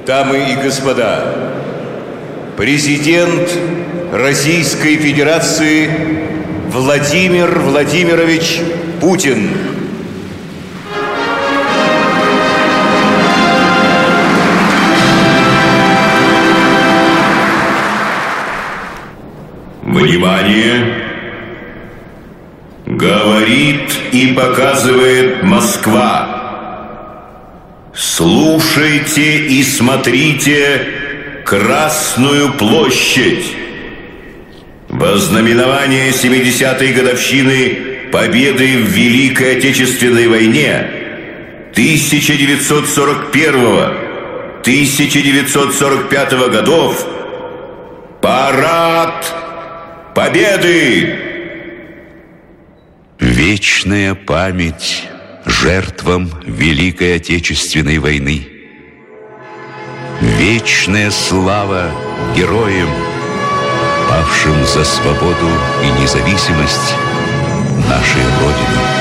Дамы и господа, президент Российской Федерации Владимир Владимирович Путин. Внимание! Говорит и показывает Москва. Слушайте и смотрите Красную площадь. Во знаменование 70-й годовщины победы в Великой Отечественной войне 1941-1945 годов парад Победы! Вечная память жертвам Великой Отечественной войны. Вечная слава героям, павшим за свободу и независимость нашей Родины.